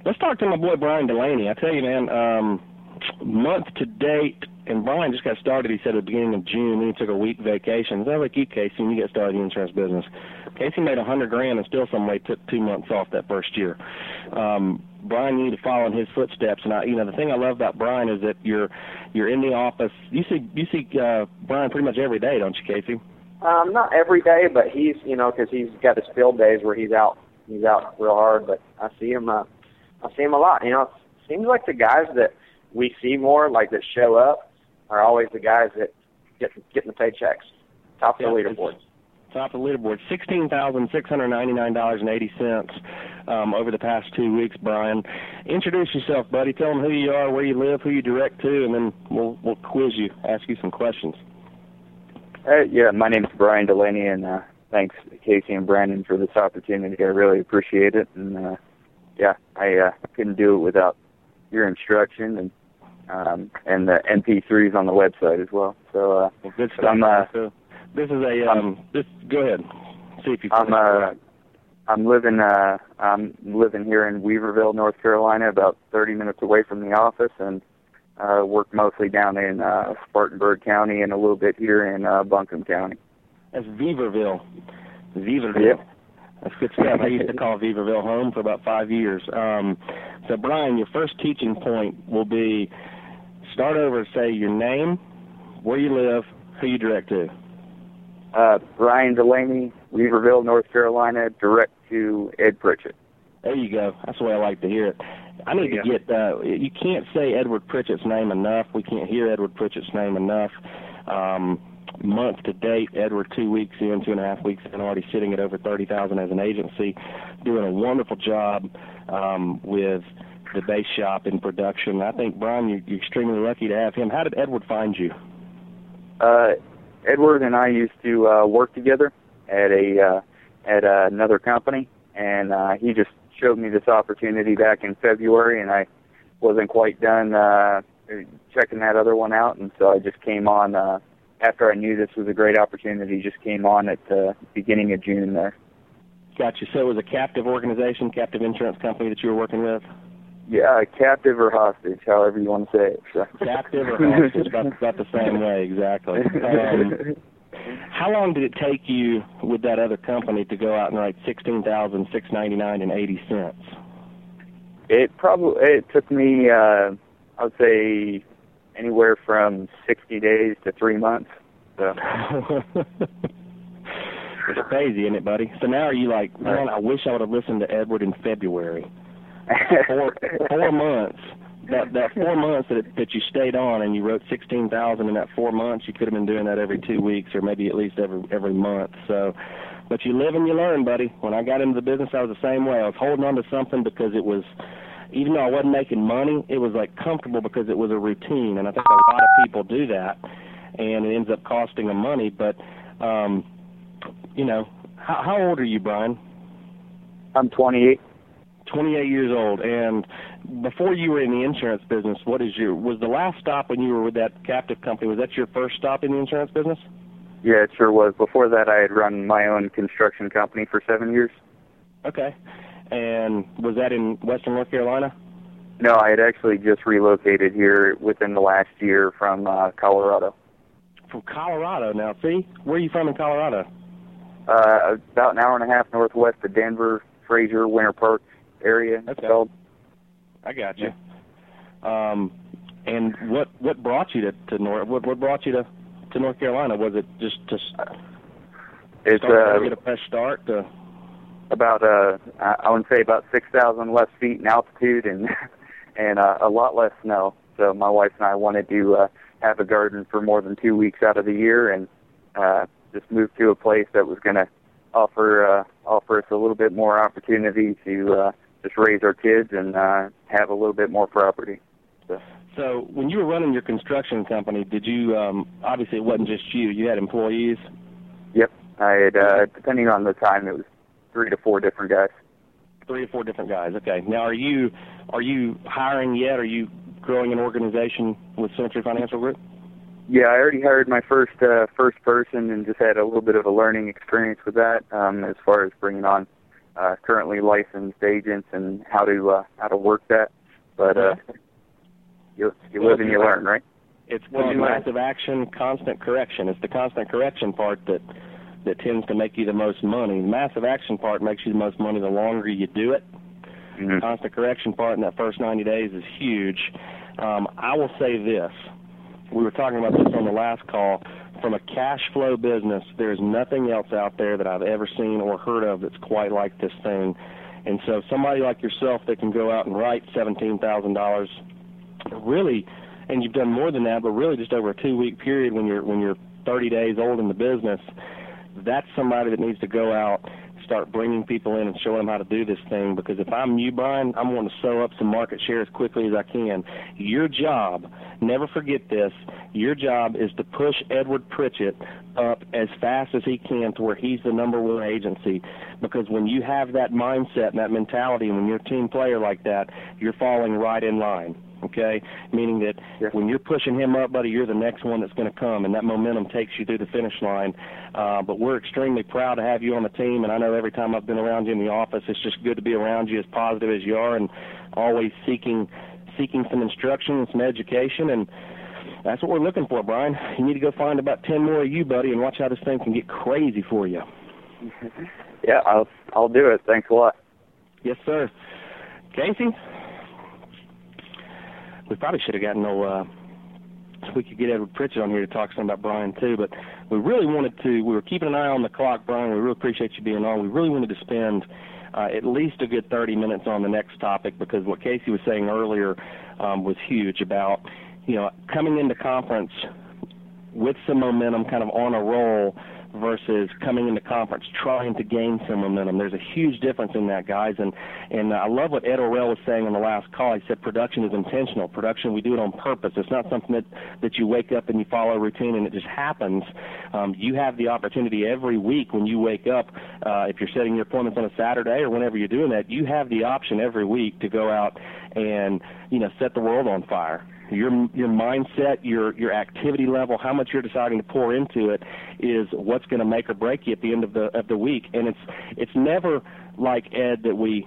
Let's talk to my boy Brian Delaney. I tell you, man, month to date, and Brian just got started, he said, at the beginning of June, then he took a week vacation. Sounds like you, Casey, when you got started in the insurance business. Casey made $100,000 and still some way took 2 months off that first year. Brian, you need to follow in his footsteps. And the thing I love about Brian is that you're in the office. You see Brian pretty much every day, don't you, Casey? Not every day, but he's, because he's got his field days where he's out real hard. But I see him a lot. It seems like the guys that we see more, like that show up, are always the guys that getting the paychecks, top of the leaderboard. Top of the leaderboard, $16,699.80 over the past 2 weeks. Brian, introduce yourself, buddy. Tell them who you are, where you live, who you direct to, and then we'll quiz you, ask you some questions. Yeah, my name's Brian Delaney, and thanks, Casey and Brandon, for this opportunity. I really appreciate it, and I couldn't do it without your instruction and the MP3s on the website as well. So, good stuff. This is go ahead. See if you. I'm living here in Weaverville, North Carolina, about 30 minutes away from the office, and work mostly down in Spartanburg County and a little bit here in Buncombe County. That's Weaverville. Yep. That's good stuff. I used to call Weaverville home for about 5 years. So, Brian, your first teaching point will be start over and say your name, where you live, who you direct to. Brian Delaney, Weaverville, North Carolina, direct to Ed Pritchett. There you go. That's the way I like to hear it. I need to get, you can't say Edward Pritchett's name enough. We can't hear Edward Pritchett's name enough. Month to date, Edward 2 weeks in, 2.5 weeks in, already sitting at over $30,000 as an agency, doing a wonderful job with the base shop in production. I think, Brian, you're extremely lucky to have him. How did Edward find you? Edward and I used to work together at another company, and he just showed me this opportunity back in February, and I wasn't quite done checking that other one out, and so I just came on after I knew this was a great opportunity. Just came on at the beginning of June there. Gotcha. So it was a captive organization, captive insurance company that you were working with? Yeah, captive or hostage, however you want to say it. So. Captive or hostage, about the same way, exactly. How long did it take you with that other company to go out and write $16,699.80? It took me, I would say, anywhere from 60 days to 3 months. So. It's crazy, isn't it, buddy? So now are you like, man, I wish I would have listened to Edward in February. 4 months. That 4 months that you stayed on and you wrote $16,000 in that 4 months, you could have been doing that every 2 weeks or maybe at least every month. So, but you live and you learn, buddy. When I got into the business, I was the same way. I was holding on to something because it was, even though I wasn't making money, it was like comfortable because it was a routine. And I think a lot of people do that, and it ends up costing them money. But, how old are you, Brian? I'm 28. 28 years old, and before you were in the insurance business, was the last stop when you were with that captive company, was that your first stop in the insurance business? Yeah, it sure was. Before that, I had run my own construction company for 7 years. Okay. And was that in Western North Carolina? No, I had actually just relocated here within the last year from Colorado. From Colorado? Now, see, where are you from in Colorado? About an hour and a half northwest of Denver, Fraser, Winter Park area. Okay. I got you. And what brought you to North? What brought you to North Carolina? Was it just to get a fresh start? About I would say about 6,000 less feet in altitude and a lot less snow. So my wife and I wanted to have a garden for more than 2 weeks out of the year, and just move to a place that was going to offer us a little bit more opportunity to just raise our kids and have a little bit more property. So when you were running your construction company, did you, obviously it wasn't just you had employees? Yep. I had, depending on the time, it was 3 to 4 different guys. 3 to 4 different guys, okay. Now are you hiring yet? Are you growing an organization with Century Financial Group? Yeah, I already hired my first person and just had a little bit of a learning experience with that as far as bringing on currently licensed agents and how to work that. But you live and you learn, right? It's called massive action, constant correction. It's the constant correction part that tends to make you the most money. The massive action part makes you the most money the longer you do it. Mm-hmm. The constant correction part in that first 90 days is huge. I will say this. We were talking about this on the last call. From a cash flow business, there's nothing else out there that I've ever seen or heard of that's quite like this thing. And so somebody like yourself that can go out and write $17,000, really, and you've done more than that, but really just over a 2-week period when you're 30 days old in the business, that's somebody that needs to go out, start bringing people in and show them how to do this thing. Because if I'm you, Brian, I'm wanting to sew up some market share as quickly as I can. Your job, never forget this, your job is to push Edward Pritchett up as fast as he can to where he's the number one agency. Because when you have that mindset and that mentality, and when you're a team player like that, you're falling right in line. Okay, meaning that when you're pushing him up, buddy, you're the next one that's going to come, and that momentum takes you through the finish line. But we're extremely proud to have you on the team, and I know every time I've been around you in the office, it's just good to be around you, as positive as you are, and always seeking some instruction and some education, and that's what we're looking for, Brian. You need to go find about 10 more of you, buddy, and watch how this thing can get crazy for you. Yeah, I'll do it. Thanks a lot. Yes, sir. Casey? We probably should have gotten we could get Edward Pritchett on here to talk some about Brian too, but we really wanted to, we were keeping an eye on the clock, Brian. We really appreciate you being on. We really wanted to spend at least a good 30 minutes on the next topic, because what Casey was saying earlier was huge about, coming into conference with some momentum, kind of on a roll, versus coming into conference trying to gain some momentum. There's a huge difference in that, guys. And I love what Ed Orell was saying on the last call. He said production is intentional. Production, we do it on purpose. It's not something that you wake up and you follow a routine and it just happens. You have the opportunity every week when you wake up, if you're setting your appointments on a Saturday or whenever you're doing that, you have the option every week to go out and, set the world on fire. Your mindset, your activity level, how much you're deciding to pour into it is what's going to make or break you at the end of the week. And it's never like, Ed, that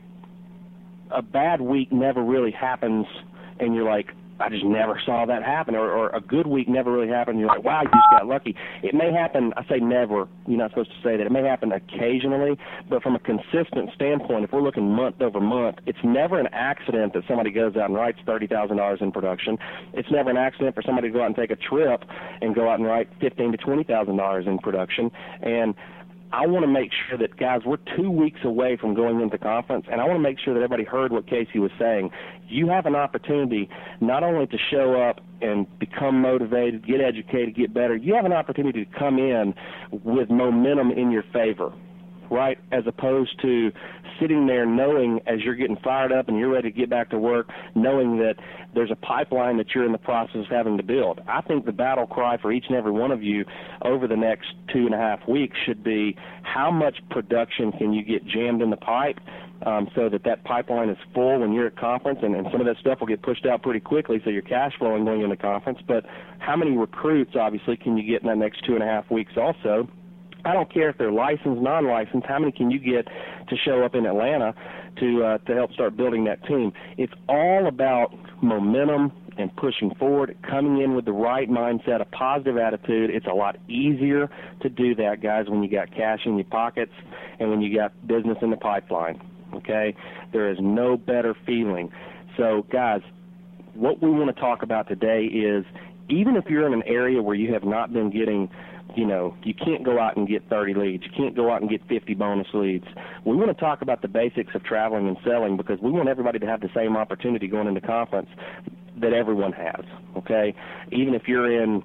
a bad week never really happens and you're like, I just never saw that happen, or a good week never really happened. You're like, wow, you just got lucky. It may happen, I say never, you're not supposed to say that. It may happen occasionally, but from a consistent standpoint, if we're looking month over month, it's never an accident that somebody goes out and writes $30,000 in production. It's never an accident for somebody to go out and take a trip and go out and write $15,000 to $20,000 in production. And I want to make sure that, guys, we're 2 weeks away from going into conference, and I want to make sure that everybody heard what Casey was saying. You have an opportunity not only to show up and become motivated, get educated, get better, you have an opportunity to come in with momentum in your favor, right, as opposed to sitting there knowing as you're getting fired up and you're ready to get back to work, knowing that there's a pipeline that you're in the process of having to build. I think the battle cry for each and every one of you over the next 2.5 weeks should be, how much production can you get jammed in the pipe so that pipeline is full when you're at conference, and some of that stuff will get pushed out pretty quickly so you're cash flowing going into conference. But how many recruits, obviously, can you get in that next 2.5 weeks also? I don't care if they're licensed, non-licensed. How many can you get to show up in Atlanta to help start building that team? It's all about momentum and pushing forward, coming in with the right mindset, a positive attitude. It's a lot easier to do that, guys, when you got cash in your pockets and when you got business in the pipeline, okay? There is no better feeling. So, guys, what we want to talk about today is, even if you're in an area where you have not been getting, you can't go out and get 30 leads. You can't go out and get 50 bonus leads. We want to talk about the basics of traveling and selling, because we want everybody to have the same opportunity going into conference that everyone has, okay? Even if you're in,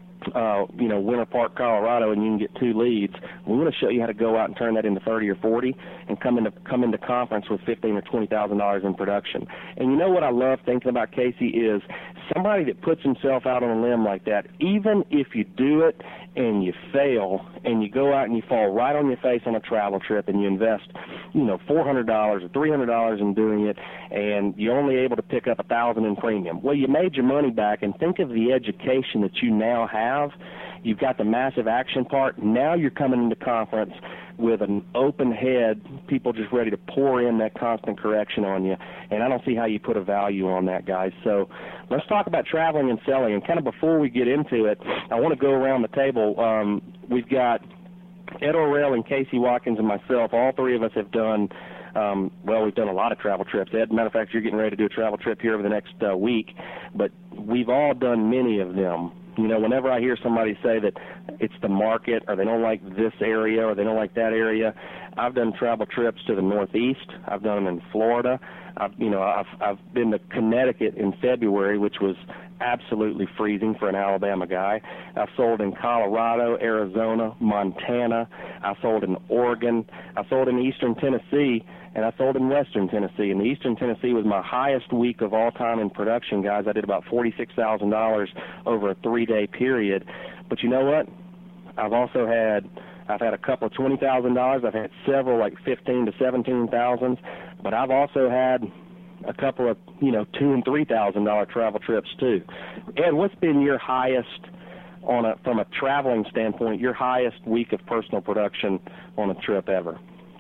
Winter Park, Colorado, and you can get 2 leads, we want to show you how to go out and turn that into 30 or 40 and come into conference with $15,000 or $20,000 in production. And you know what I love thinking about, Casey, is somebody that puts himself out on a limb like that, even if you do it and you fail and you go out and you fall right on your face on a travel trip and you invest, $400 or $300 in doing it, and you're only able to pick up $1,000 in premium. Well, you made your money back, and think of the education that you now have. You've got the massive action part. Now you're coming into conference with an open head, people just ready to pour in that constant correction on you, and I don't see how you put a value on that, guys. So let's talk about traveling and selling, and kind of before we get into it, I want to go around the table. We've got Ed Orrell and Casey Watkins and myself. All three of us have done, we've done a lot of travel trips. Ed, matter of fact, you're getting ready to do a travel trip here over the next week, but we've all done many of them. You know, whenever I hear somebody say that it's the market or they don't like this area or they don't like that area, I've done travel trips to the Northeast. I've done them in Florida. I've been to Connecticut in February, which was absolutely freezing for an Alabama guy. I've sold in Colorado, Arizona, Montana. I sold in Oregon. I sold in Eastern Tennessee, and I sold in Western Tennessee. And the Eastern Tennessee was my highest week of all time in production, guys. I did about $46,000 over a 3-day period. But you know what? I've had a couple of $20,000. I've had several like $15,000 to $17,000. But I've also had a couple of, $2,000 and $3,000 travel trips too. Ed, what's been your highest from a traveling standpoint, your highest week of personal production on a trip ever?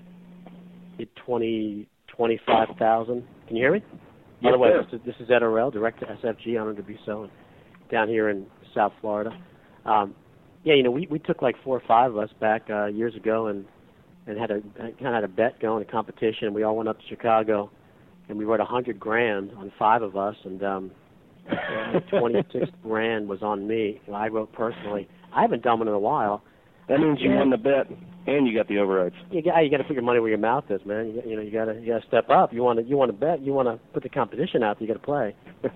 25,000. Can you hear me? Yes, by the way, sir. this is Ed Orrell, director to SFG, honored to be so, down here in South Florida. We took like 4 or 5 of us back years ago and had a bet going, a competition. We all went up to Chicago, and we wrote $100,000 on 5 of us, and 26 grand was on me. I wrote personally. I haven't done one in a while. That means you won the bet and you got the overrides. You got to put your money where your mouth is, man. You got to step up. You want to bet. You want to put the competition out there. You got to play.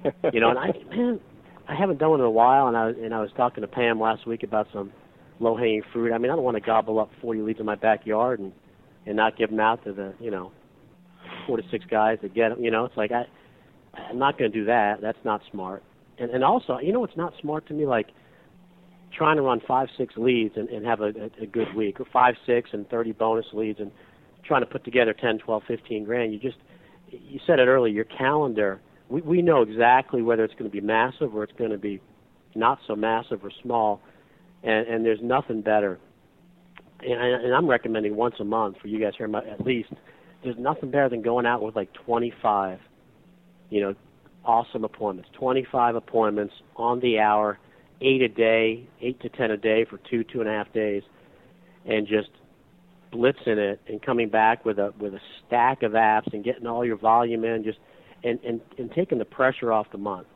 And I haven't done it in a while. And I was talking to Pam last week about some low hanging fruit. I mean, I don't want to gobble up 40 leads in my backyard and not give them out to the 4 to 6 guys that get them. It's like I'm not going to do that. That's not smart. And also, what's not smart to me, like trying to run 5, 6 leads and have a good week, or 5, 6 and 30 bonus leads, and trying to put together 10, 12, 15 grand. You said it earlier, your calendar, we know exactly whether it's going to be massive or it's going to be not so massive or small, and there's nothing better. And I'm recommending once a month for you guys here, at least. There's nothing better than going out with like 25, awesome appointments, 25 appointments on the hour, 8 to 10 a day for 2.5 days, and just blitzing it and coming back with a stack of apps and getting all your volume in, and taking the pressure off the month.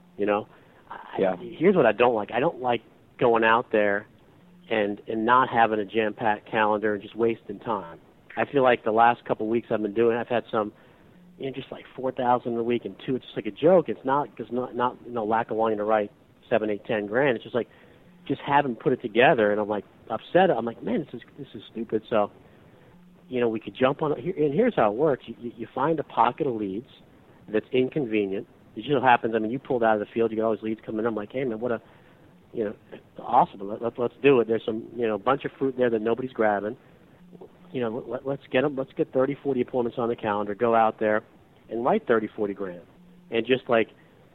Here's what I don't like. I don't like going out there and not having a jam-packed calendar and just wasting time. I feel like the last couple of weeks I've been doing, I've had some, just like 4,000 a week, and 2, it's just like a joke. It's not because not lack of wanting to write 7, 8, 10 grand. It's just like just haven't put it together, and I'm like upset. I'm like, man, this is stupid. So, we could jump on it here, and here's how it works. You find a pocket of leads that's inconvenient. It just happens. I mean, you pulled out of the field, you got all these leads coming in. I'm like, hey man, what a, awesome. Let's do it. There's some bunch of fruit there that nobody's grabbing. Let's get them. Let's get 30, 40 appointments on the calendar. Go out there and write 30, 40 grand, and just like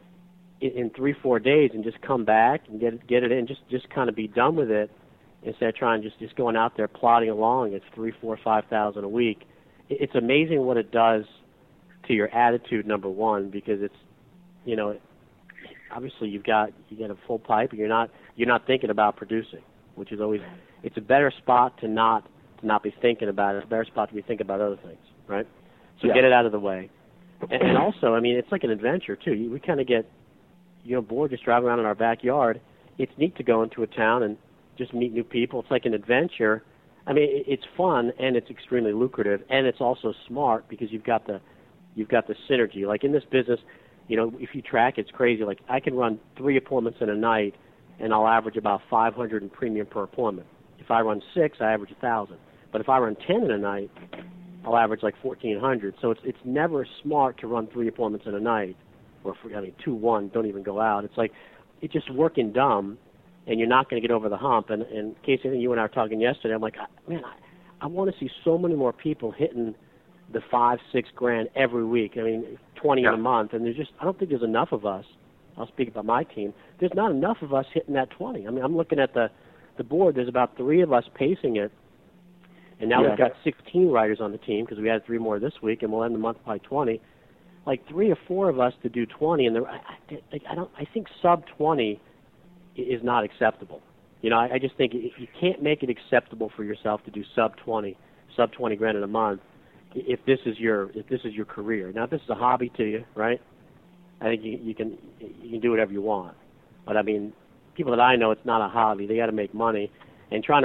in 3, 4 days, and just come back and get it in. Just kind of be done with it instead of trying just going out there plodding along. It's 3, 4, 5,000 a week. It's amazing what it does to your attitude. Number one, because it's obviously you get a full pipe, and you're not thinking about producing, which is always, it's a better spot to not be thinking about it. It's a better spot to be thinking about other things, right? So Get it out of the way. And also, I mean, it's like an adventure too. We kind of get bored just driving around in our backyard. It's neat to go into a town and just meet new people. It's like an adventure. I mean, it's fun, and it's extremely lucrative, and it's also smart because you've got the synergy. Like in this business, if you track, it's crazy. Like I can run 3 appointments in a night, and I'll average about $500 in premium per appointment. If I run 6, I average $1,000. But if I run 10 in a night, I'll average like $1,400. So it's never smart to run 3 appointments in a night, or 2, 1, don't even go out. It's like it's just working dumb, and you're not going to get over the hump. And Casey, I think you and I were talking yesterday. I'm like, man, I want to see so many more people hitting the 5, 6 grand every week. I mean, 20 in a month, and I don't think there's enough of us. I'll speak about my team. There's not enough of us hitting that 20. I mean, I'm looking at the the board, there's about 3 of us pacing it, and now we've got 16 riders on the team because we had 3 more this week, and we'll end the month by 20. Like 3 or 4 of us to do 20, and I think sub 20 is not acceptable. You know, I just think if you can't make it acceptable for yourself to do sub 20 grand in a month, if this is your career. Now, if this is a hobby to you, right? I think you can do whatever you want. But I mean, people that I know, it's not a hobby. They got to make money, and trying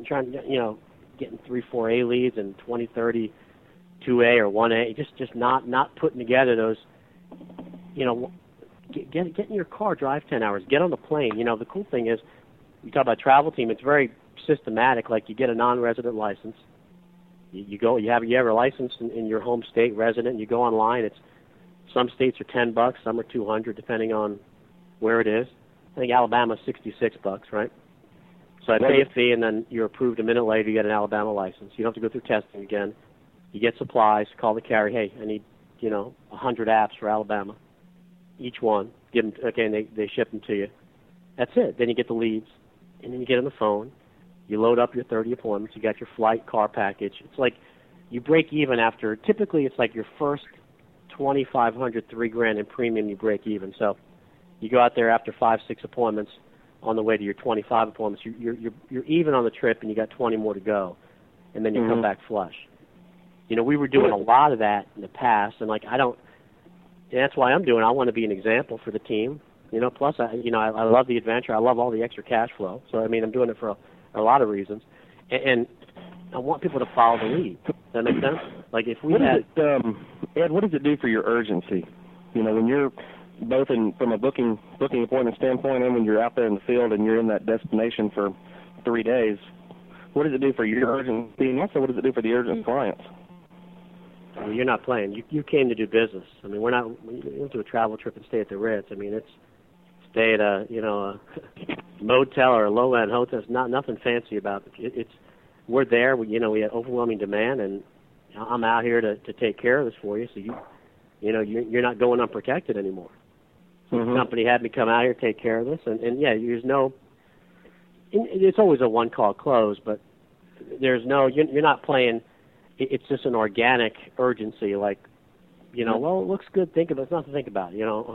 getting 3-4 A leads and 20-30 2A or 1A, just not putting together those. You know, get in your car, drive 10 hours, get on the plane. You know, the cool thing is, you talk about travel team. It's very systematic. Like you get a non-resident license. You go. You have a license in your home state, resident. You go online. It's some states are $10, some are $200, depending on where it is. I think Alabama's $66, right? So I pay a fee, and then you're approved a minute later. You get an Alabama license. You don't have to go through testing again. You get supplies. Call the carrier. Hey, I need 100 apps for Alabama. Each one. Give them. Okay, and they ship them to you. That's it. Then you get the leads, and then you get on the phone. You load up your 30 appointments. You got your flight, car package. It's like you break even after. Typically, it's like your first 2,500, $3,000 in premium. You break even. So you go out there after 5-6 appointments. On the way to your 25 appointments, you're even on the trip, and you got 20 more to go, and then you come back flush. You know, we were doing a lot of that in the past, and that's why I'm doing. I want to be an example for the team. You know, plus I love the adventure. I love all the extra cash flow. So I mean, I'm doing it for a lot of reasons, and I want people to follow the lead. Does that make sense? Like if we Ed, what does it do for your urgency? You know, when you're both from a booking appointment standpoint, and when you're out there in the field and you're in that destination for 3 days, what does it do for your urgency, and also what does it do for the urgent clients? Well, you're not playing. You came to do business. I mean, we don't do a travel trip and stay at the Ritz. I mean, it's stay at a motel or a low-end hotel. It's nothing fancy about it. We're there. We have overwhelming demand, and I'm out here to take care of this for you. So you're not going unprotected anymore. The company had me come out here, take care of this, and there's no. It's always a one-call close, but there's no. You're not playing. It's just an organic urgency, like, well, it looks good. Think about it. It's nothing to think about.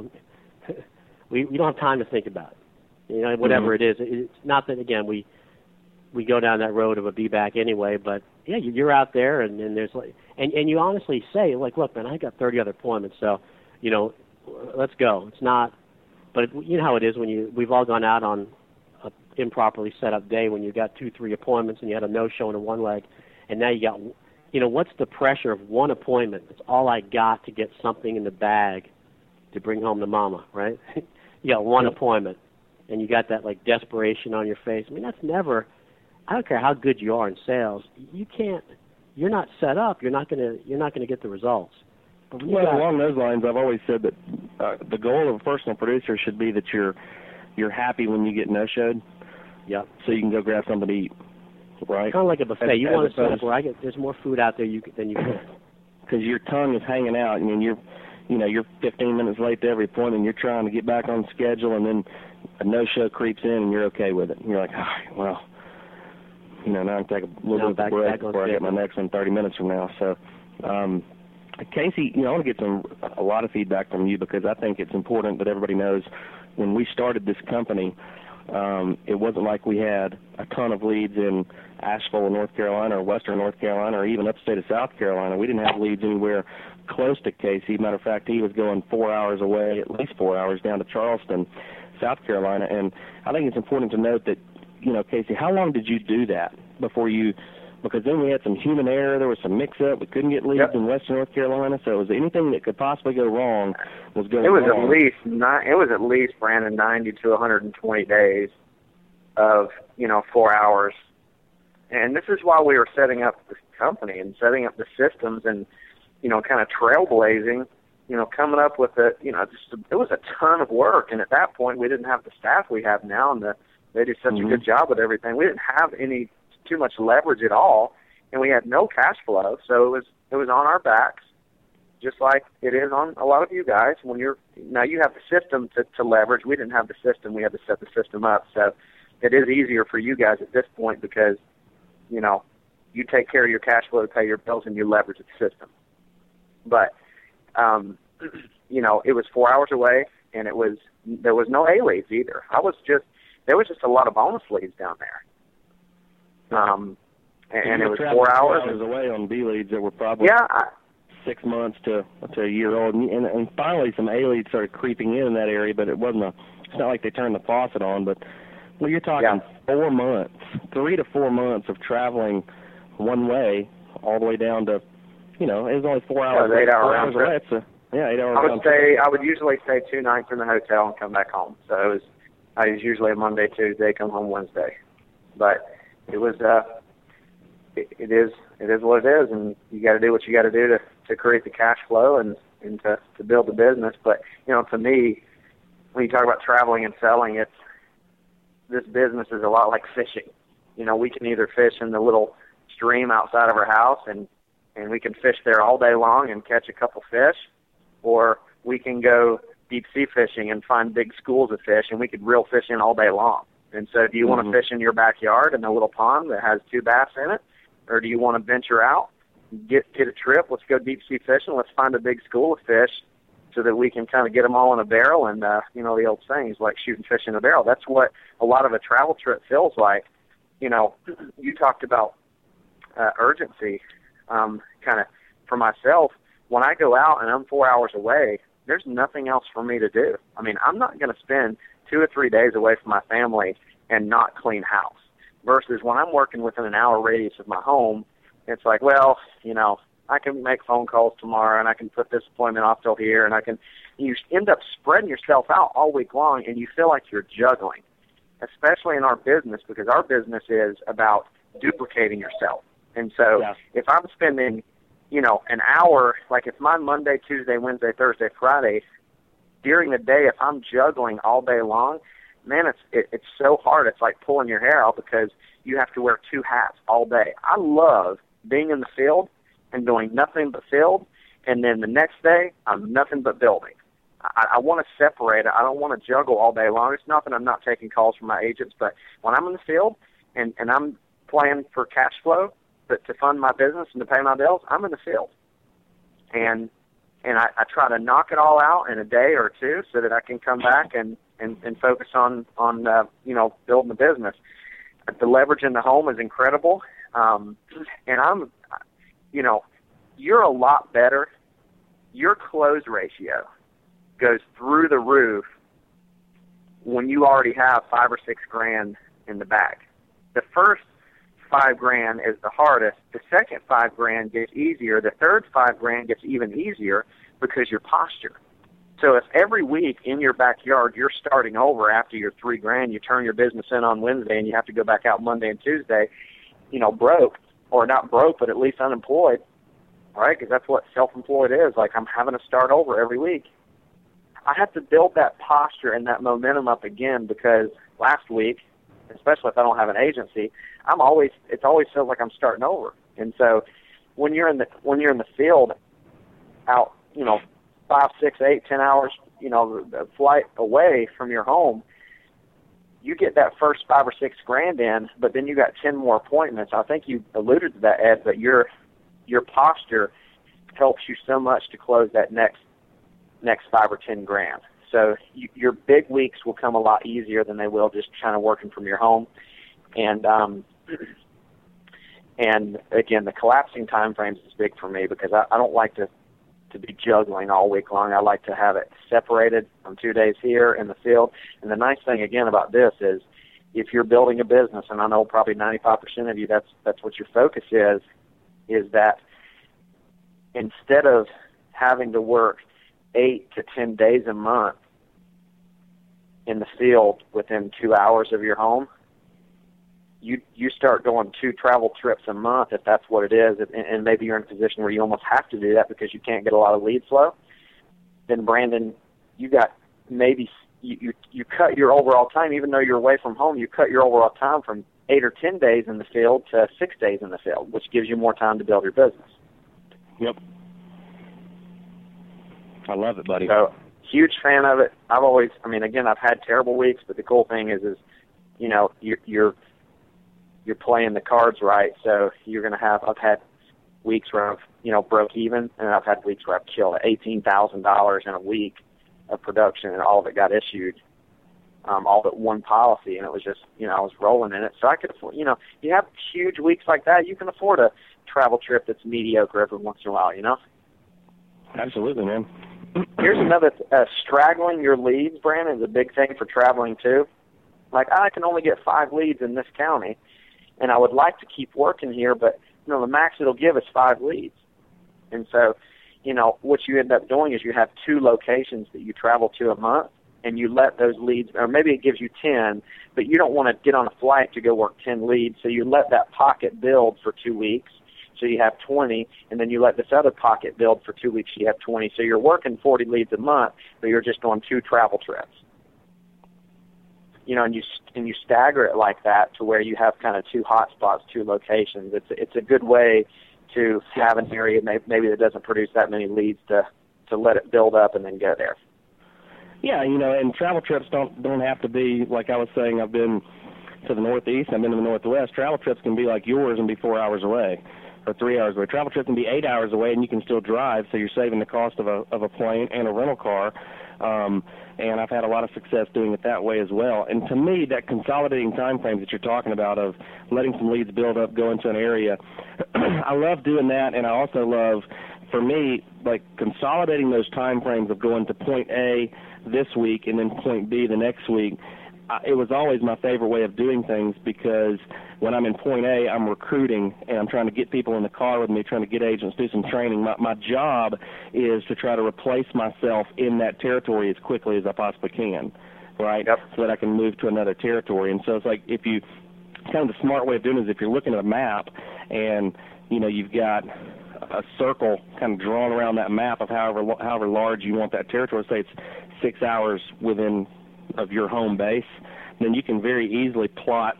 We don't have time to think about it. Whatever it is. It's not that again we go down that road of a be back anyway, but yeah, you're out there, and there's and you honestly say like, look, man, I got 30 other appointments, so let's go. It's not, but you know how it is when we've all gone out on an improperly set up day when you got 2-3 appointments and you had a no-show in one leg, and now you got, what's the pressure of one appointment? It's all I got to get something in the bag to bring home to mama, right? You got one appointment, and you got that like desperation on your face. I mean, that's never. I don't care how good you are in sales. You can't. You're not set up. You're not gonna get the results. Well, along those lines, I've always said that the goal of a personal producer should be that you're happy when you get no-showed. Yeah. So you can go grab something to eat, right? Kind of like a buffet. You want to set up where there's more food out there than you can. Because your tongue is hanging out. I mean, you're 15 minutes late to every appointment. You're trying to get back on schedule, and then a no-show creeps in, and you're okay with it. And you're like, all right, well, now I can take a little bit of a break before I get my next one 30 minutes from now. So. Casey, I want to get a lot of feedback from you because I think it's important that everybody knows when we started this company, it wasn't like we had a ton of leads in Asheville, North Carolina, or Western North Carolina, or even upstate of South Carolina. We didn't have leads anywhere close to Casey. Matter of fact, he was going 4 hours away, at least 4 hours, down to Charleston, South Carolina. And I think it's important to note that, Casey, how long did you do that before you... Because then we had some human error, there was some mix-up, we couldn't get leads in Western North Carolina, so it was anything that could possibly go wrong was going wrong. It was at least, Brandon, 90 to 120 days of, 4 hours. And this is why we were setting up this company and setting up the systems and, kind of trailblazing, coming up with it was a ton of work. And at that point, we didn't have the staff we have now, and they did such a good job with everything. We didn't have too much leverage at all, and we had no cash flow, so it was on our backs, just like it is on a lot of you guys. Now you have the system to leverage. We didn't have the system. We had to set the system up. So it is easier for you guys at this point because, you know, you take care of your cash flow to pay your bills and you leverage the system. But, you know, it was 4 hours away, and there was no A leads either. There was just a lot of bonus leads down there. And it was 4 hours. 4 hours away on B leads that were probably 6 months to a year old, and finally some A leads started creeping in that area, but it's not like they turned the faucet on. But well, you're talking 4 months, 3 to 4 months of traveling one way all the way down to, you know, it was only 4 hours. 8 hour round trip. So, 8 hours. I would usually stay 2 nights in the hotel and come back home. So I was usually a Monday, Tuesday, come home Wednesday. But it was it is what it is, and you got to do what you got to do to create the cash flow and to build the business. But you know, to me, when you talk about traveling and selling, this business is a lot like fishing. You know, we can either fish in the little stream outside of our house and we can fish there all day long and catch a couple fish, or we can go deep sea fishing and find big schools of fish, and we could reel fish in all day long. And so do you want to fish in your backyard in a little pond that has 2 bass in it, or do you want to venture out, get a trip, let's go deep sea fishing, let's find a big school of fish so that we can kind of get them all in a barrel, and, you know, the old saying is like shooting fish in a barrel. That's what a lot of a travel trip feels like. You know, you talked about urgency, kind of for myself. When I go out and I'm 4 hours away, there's nothing else for me to do. I mean, I'm not going to spend 2 or 3 days away from my family and not clean house. Versus when I'm working within an hour radius of my home, it's like, well, you know, I can make phone calls tomorrow and I can put this appointment off till here, and you end up spreading yourself out all week long, and you feel like you're juggling, especially in our business, because our business is about duplicating yourself. And so if I'm spending, you know, an hour, like if my Monday, Tuesday, Wednesday, Thursday, Friday, during the day, if I'm juggling all day long, man, it's so hard. It's like pulling your hair out because you have to wear 2 hats all day. I love being in the field and doing nothing but field, and then the next day, I'm nothing but building. I want to separate it. I don't want to juggle all day long. It's not that I'm not taking calls from my agents, but when I'm in the field and I'm playing for cash flow, but to fund my business and to pay my bills, I'm in the field. And I try to knock it all out in a day or 2 so that I can come back and focus on you know, building the business. The leverage in the home is incredible. And I'm, you know, you're a lot better. Your close ratio goes through the roof when you already have $5 or $6 grand in the bag. The first $5 grand is the hardest. The second $5 grand gets easier. The third $5 grand gets even easier because your posture. So if every week in your backyard you're starting over after your $3 grand, you turn your business in on Wednesday and you have to go back out Monday and Tuesday, you know, broke, or not broke, but at least unemployed, right? Because that's what self-employed is. Like, I'm having to start over every week. I have to build that posture and that momentum up again, because last week, especially if I don't have an agency, it always feels like I'm starting over. And so when you're in the field out, you know, 5, 6, 8, 10 hours, you know, the flight away from your home, you get that first $5 or $6 grand in, but then you got 10 more appointments. I think you alluded to that, Ed, but your posture helps you so much to close that next 5 or 10 grand. So your big weeks will come a lot easier than they will just kind of working from your home. And again, the collapsing time frames is big for me, because I don't like to be juggling all week long. I like to have it separated from 2 days here in the field. And the nice thing, again, about this is if you're building a business, and I know probably 95% of you, that's what your focus is that instead of having to work 8 to 10 days a month in the field within 2 hours of your home, you start going 2 travel trips a month, if that's what it is, and maybe you're in a position where you almost have to do that because you can't get a lot of lead flow. Then Brandon, you got maybe you cut your overall time, even though you're away from home. You cut your overall time from 8 or 10 days in the field to 6 days in the field, which gives you more time to build your business. Yep. I love it, buddy. So, huge fan of it. I've had terrible weeks, but the cool thing is you're playing the cards right. So you're going to have. I've had weeks where I've broke even, and I've had weeks where I've killed $18,000 in a week of production, and all of it got issued, all but one policy, and it was just I was rolling in it. So I could afford. You have huge weeks like that, you can afford a travel trip that's mediocre every once in a while. Absolutely, man. Here's another straggling your leads, Brandon, is a big thing for traveling too. Like, I can only get 5 leads in this county, and I would like to keep working here, but the max it'll give is 5 leads. And so, what you end up doing is you have 2 locations that you travel to a month, and you let those leads, or maybe it gives you 10, but you don't want to get on a flight to go work 10 leads, so you let that pocket build for 2 weeks. So you have 20, and then you let this other pocket build for 2 weeks, so you have 20. So you're working 40 leads a month, but you're just on 2 travel trips. And you stagger it like that to where you have kind of 2 hot spots, 2 locations. It's a good way to have an area maybe that doesn't produce that many leads to let it build up and then go there. Yeah, and travel trips don't have to be, like I was saying, I've been to the Northeast, I've been to the Northwest. Travel trips can be like yours and be 4 hours away. Or 3 hours away. Travel trip can be 8 hours away, and you can still drive, so you're saving the cost of a plane and a rental car. And I've had a lot of success doing it that way as well. And to me, that consolidating time frames that you're talking about of letting some leads build up, go into an area, I love doing that, and I also love, for me, like consolidating those time frames of going to point A this week and then point B the next week. It was always my favorite way of doing things, because when I'm in point A, I'm recruiting, and I'm trying to get people in the car with me, trying to get agents, do some training. My job is to try to replace myself in that territory as quickly as I possibly can, right? Yep. So that I can move to another territory. And so it's like, kind of the smart way of doing it is if you're looking at a map and, you've got a circle kind of drawn around that map of however large you want that territory, say it's 6 hours within of your home base, then you can very easily plot,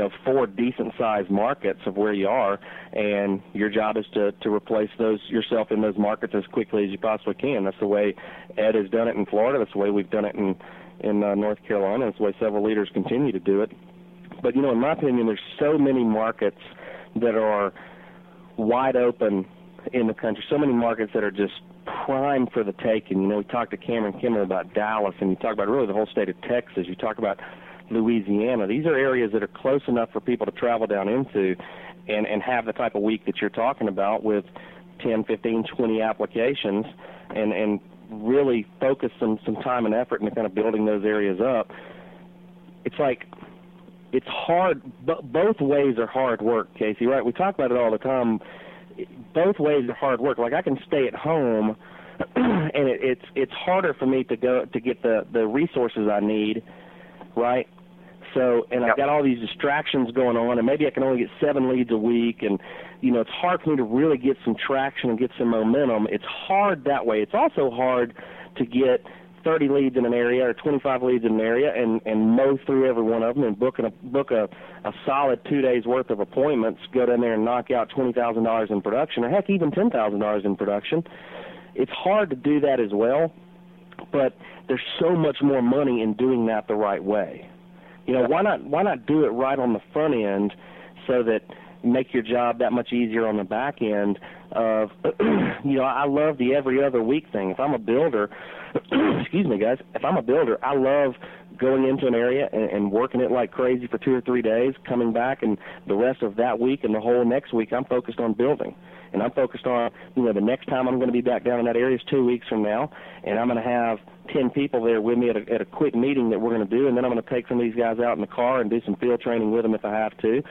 4 decent-sized markets of where you are, and your job is to replace yourself in those markets as quickly as you possibly can. That's the way Ed has done it in Florida. That's the way we've done it in North Carolina. That's the way several leaders continue to do it. But, in my opinion, there's so many markets that are wide open in the country, so many markets that are just prime for the taking. We talked to Cameron Kimmel about Dallas, and you talk about really the whole state of Texas. You talk about Louisiana. These are areas that are close enough for people to travel down into and have the type of week that you're talking about with 10, 15, 20 applications and really focus some time and effort into kind of building those areas up. It's like, it's hard. Both ways are hard work, Casey, right? We talk about it all the time. Both ways are hard work. Like, I can stay at home, and it's harder for me to get the resources I need, right? So, and I've got all these distractions going on, and maybe I can only get 7 leads a week, and it's hard for me to really get some traction and get some momentum. It's hard that way. It's also hard to get 30 leads in an area or 25 leads in an area and mow through every one of them and book a solid 2 days worth of appointments, go down there and knock out $20,000 in production, or heck, even $10,000 in production. It's hard to do that as well, but there's so much more money in doing that the right way. Why not do it right on the front end so that make your job that much easier on the back end of, I love the every other week thing. If I'm a builder, excuse me, guys, if I'm a builder, I love going into an area and working it like crazy for 2 or 3 days, coming back, and the rest of that week and the whole next week I'm focused on building. And I'm focused on, the next time I'm going to be back down in that area is 2 weeks from now, and I'm going to have 10 people there with me at a quick meeting that we're going to do, and then I'm going to take some of these guys out in the car and do some field training with them if I have to.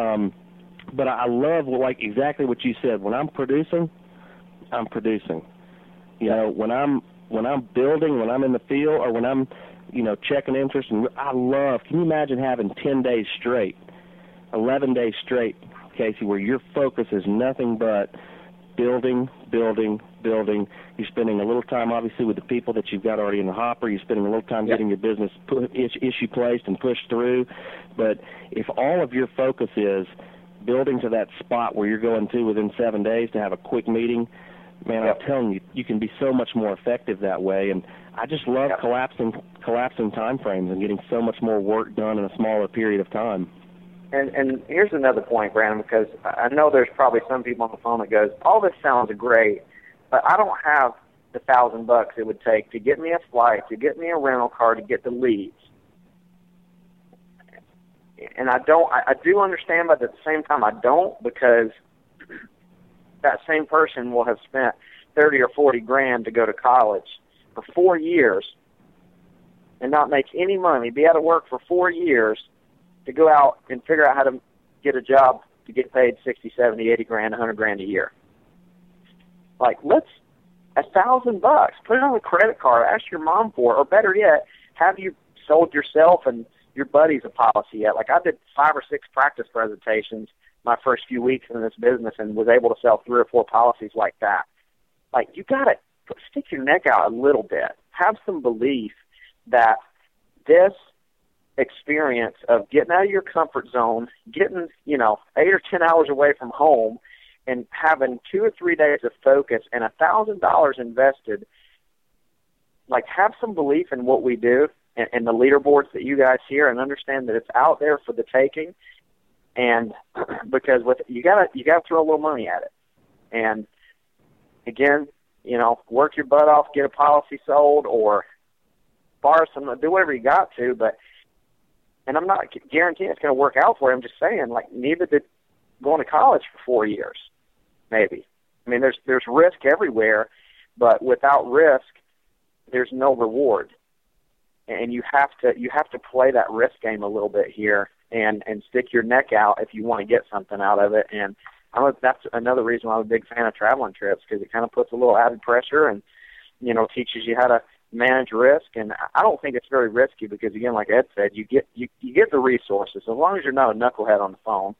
But I love, like, exactly what you said. When I'm producing, I'm producing. When I'm building, when I'm in the field, or when I'm, checking interest, and I love, can you imagine having 10 days straight, 11 days straight, Casey, where your focus is nothing but building, building, building. You're spending a little time, obviously, with the people that you've got already in the hopper. You're spending a little time getting your business issue placed and pushed through. But if all of your focus is building to that spot where you're going to within 7 days to have a quick meeting, man, I'm telling you, you can be so much more effective that way. And I just love collapsing collapsing time frames and getting so much more work done in a smaller period of time. And here's another point, Brandon, because I know there's probably some people on the phone that goes, all this sounds great, but I don't have the $1,000 it would take to get me a flight, to get me a rental car, to get the leads. And I do understand, but at the same time I don't, because that same person will have spent 30 or 40 grand to go to college for 4 years and not make any money, be out of work for 4 years to go out and figure out how to get a job to get paid 60, 70, 80 grand, 100 grand a year. Like, let's, $1,000, put it on a credit card, ask your mom for it, or better yet, have you sold yourself and your buddies a policy yet? Like, I did 5 or 6 practice presentations my first few weeks in this business and was able to sell 3 or 4 policies like that. Like, you got to stick your neck out a little bit. Have some belief that this experience of getting out of your comfort zone, getting, 8 or 10 hours away from home, and having 2 or 3 days of focus and $1,000 invested, like, have some belief in what we do and the leaderboards that you guys hear, and understand that it's out there for the taking. And because you gotta throw a little money at it. And again, work your butt off, get a policy sold, or borrow some, do whatever you got to. And I'm not guaranteeing it's going to work out for you. I'm just saying, like, neither did going to college for 4 years, maybe. I mean, there's risk everywhere, but without risk, there's no reward. And you have to play that risk game a little bit here and stick your neck out if you want to get something out of it. And that's another reason why I'm a big fan of traveling trips, because it kind of puts a little added pressure and, teaches you how to manage risk. And I don't think it's very risky because, again, like Ed said, you get the resources. As long as you're not a knucklehead on the phone,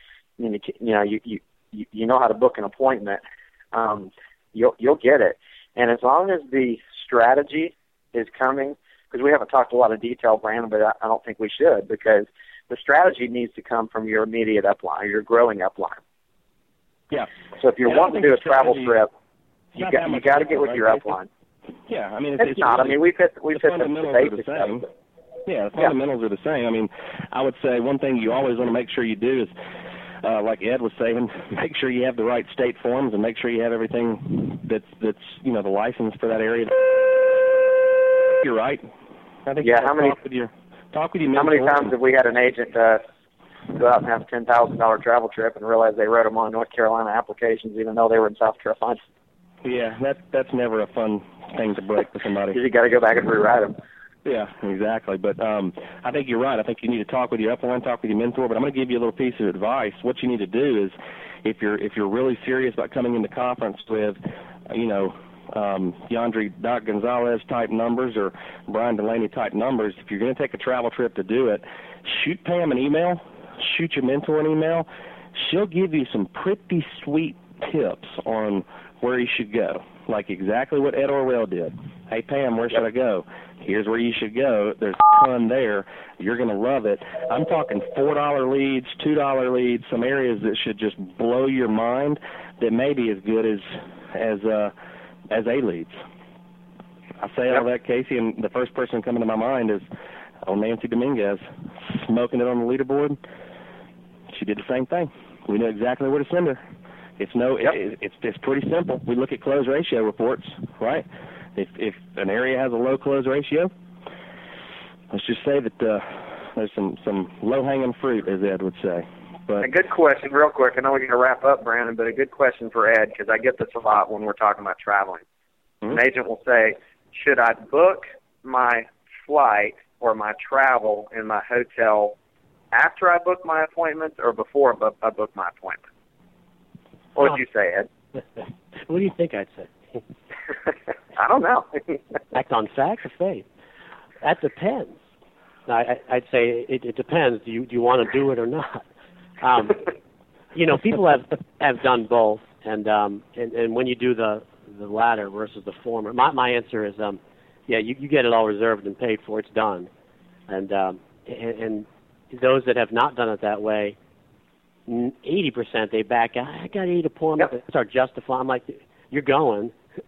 you know how to book an appointment, you'll get it. And as long as the strategy is coming, because we haven't talked a lot of detail, Brandon, but I don't think we should, because the strategy needs to come from your immediate upline, your growing upline. Yeah. So if you're wanting to do a travel trip, you got to get with your upline. Yeah, I mean, it's not. I mean, we've hit the basics. Yeah, the fundamentals are the same. I mean, I would say one thing you always want to make sure you do is, like Ed was saying, make sure you have the right state forms and make sure you have everything that's the license for that area. You're right. I think how many talk with your how many times have we had an agent go out and have a $10,000 travel trip and realize they wrote them on North Carolina applications even though they were in South Carolina? Yeah, that's never a fun thing to break for somebody. You got to go back and rewrite them. Yeah, exactly. But I think you're right. I think you need to talk with your upline, talk with your mentor. But I'm going to give you a little piece of advice. What you need to do is, if you're really serious about coming into conference with, Yandri Doc Gonzalez type numbers or Brian Delaney type numbers, if you're going to take a travel trip to do it, shoot Pam an email, shoot your mentor an email. She'll give you some pretty sweet tips on where you should go, like exactly what Ed Orwell did. Hey, Pam, where should I go? Here's where you should go. There's a ton there. You're going to love it. I'm talking $4 leads, $2 leads, some areas that should just blow your mind that may be as good as A leads. I say all that, Casey, and the first person coming to my mind is Nancy Dominguez, smoking it on the leaderboard. She did the same thing. We know exactly where to send her. It's pretty simple. We look at close ratio reports, right? If an area has a low close ratio, let's just say that there's some low-hanging fruit, as Ed would say. But a good question, real quick. I know we're going to wrap up, Brandon, but a good question for Ed, because I get this a lot when we're talking about traveling. Mm-hmm. An agent will say, should I book my flight or my travel in my hotel after I book my appointments or before I book my appointment? What would you say, Ed? What do you think I'd say? I don't know. Act on fact or faith? That depends. I'd say it depends. Do you want to do it or not? People have done both, and when you do the latter versus the former, my answer is, you get it all reserved and paid for. It's done, and those that have not done it that way, 80% they back out. I got 8 appointments. Start justifying. I'm like, you're going.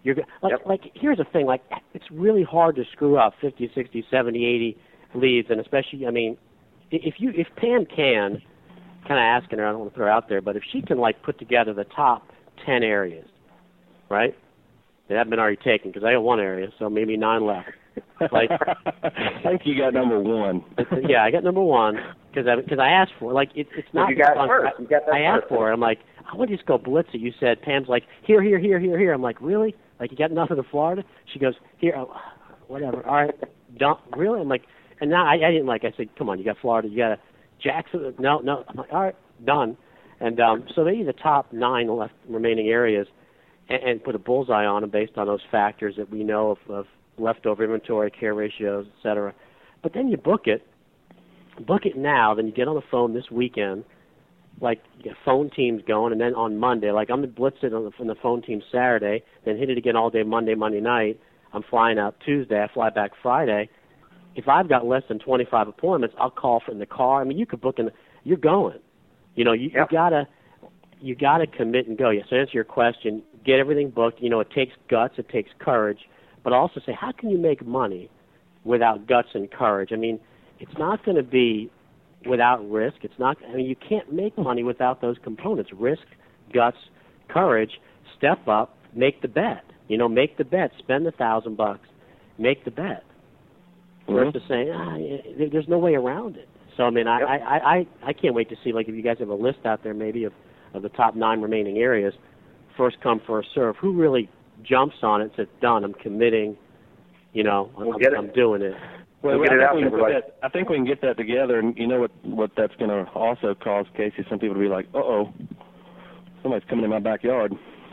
You're like here's the thing, like it's really hard to screw up 50, 60, 70, 80 leads, and especially, I mean, if Pam can, kind of asking her, I don't want to throw her out there, but if she can like put together the top 10 areas, right? They haven't been already taken because I got one area, so maybe 9 left. Like, I think you got number 1. Yeah, I got number 1 because I asked for it. Like it's not. You got first. You got that I asked first. for it. I'm like, I want to just go blitz it. You said Pam's like here. I'm like, really? Like you got nothing in Florida? She goes here. Oh, whatever. All right. Don't really. I'm like, and now I didn't like. I said, come on, you got Florida. You got a Jackson. No. I'm like, all right, done. And so maybe the top 9 left remaining areas, and put a bullseye on them based on those factors that we know of leftover inventory, care ratios, et cetera. But then you book it now, then you get on the phone this weekend, like you get phone teams going, and then on Monday, like I'm going to blitz it on the phone team Saturday, then hit it again all day Monday night. I'm flying out Tuesday, I fly back Friday. If I've got less than 25 appointments, I'll call from the car. I mean, you could book you're going. You know, you gotta commit and go. Yes, to answer your question, get everything booked. You know, it takes guts, it takes courage, but also say, how can you make money without guts and courage? I mean, it's not going to be without risk. It's not. I mean, you can't make money without those components: risk, guts, courage. Step up, make the bet. You know, make the bet. Spend $1,000, make the bet. Versus saying, there's no way around it. So I mean, I can't wait to see, like, if you guys have a list out there maybe of the top 9 remaining areas, first come, first serve. Who really jumps on it and says, done, I'm committing, you know, I'm doing it. Well, I think we can get that together, and you know what that's going to also cause, Casey? Some people to be like, somebody's coming in my backyard.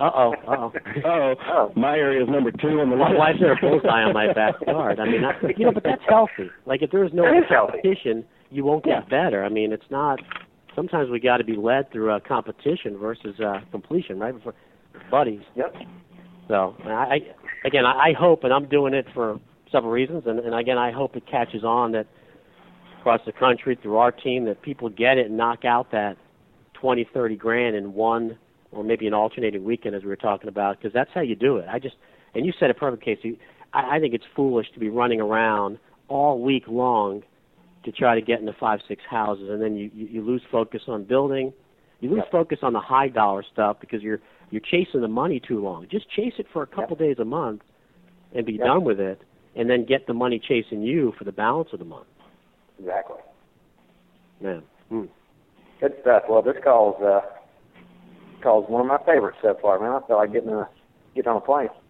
My area is number 2 on the list. Why is there a bullseye on my backyard? I mean, but that's healthy. Like, if there was no competition, you won't get better. I mean, it's not. Sometimes we got to be led through a competition versus completion, right? For buddies. Yep. So I hope, and I'm doing it for several reasons, and again, I hope it catches on that across the country through our team that people get it and knock out that 20, 30 grand in one or maybe an alternating weekend, as we were talking about, because that's how you do it. And you said it perfect, Casey. I think it's foolish to be running around all week long to try to get into 5, 6 houses, and then you lose focus on building. You lose focus on the high dollar stuff because you're chasing the money too long. Just chase it for a couple days a month and be done with it, and then get the money chasing you for the balance of the month. Exactly. Man. Good stuff. Well, this call's one of my favorites so far, man. I feel like getting on a plane.